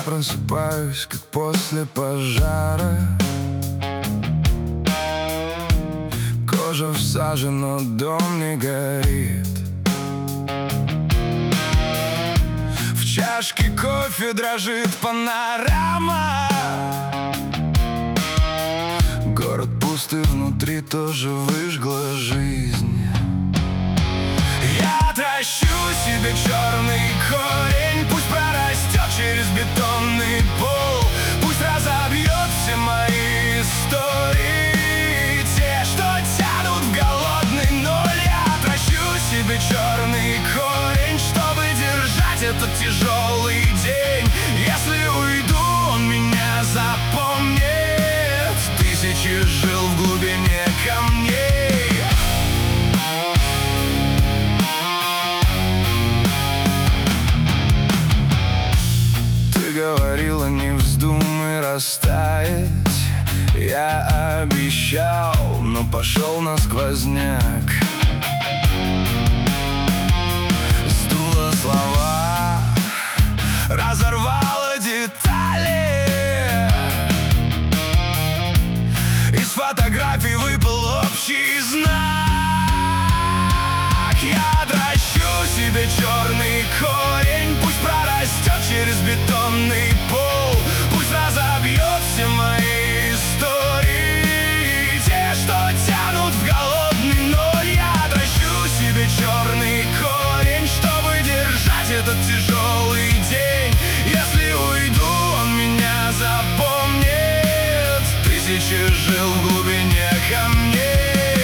просыпаюсь, как после пожара. Кожа в саже, но дом не горит. В чашке кофе дрожит панорама. Город пустый, внутри тоже выжгла жизнь. Я тащу себе черный корень, пусть прорастет через бетонный пол, пусть разобьет все мои истории, те, что тянут в голодный ноль. Я тащу себе черный корень, чтобы держать этот тяжелый день. Если уйду, он меня запомнит. Тысячи жил в глубине камней. Говорила, не вздумай растаять. Я обещал, но пошел на сквозняк. Сдуло слова, разорвало детали. Из фотографий выпал общий знак. Я дращу себе черный корень, пусть прорастет через бетонный пол, пусть разобьет все мои истории, те, что тянут в голодный ноль. Я дращу себе черный корень, чтобы держать этот тяжелый день. Если уйду, он меня запомнит. Тысячи жил в глубине камней.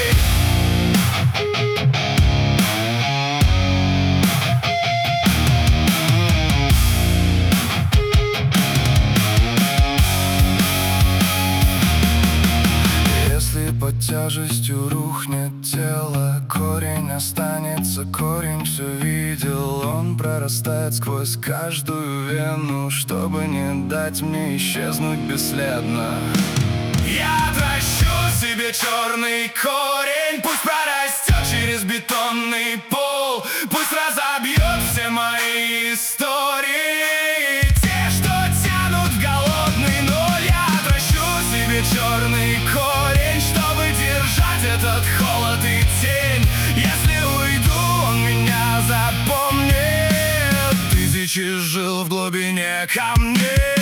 Под тяжестью рухнет тело, корень останется, корень все видел. Он прорастает сквозь каждую вену, чтобы не дать мне исчезнуть бесследно. Я тащу себе черный корень, пусть прорастет через бетонный пол, пусть разобьет все мои истории, те, что тянут в голодный ноль. Я тащу себе черный корень, чтобы держать этот холод и тень. Если уйду, он меня запомнит. Тысячи жил в глубине камней.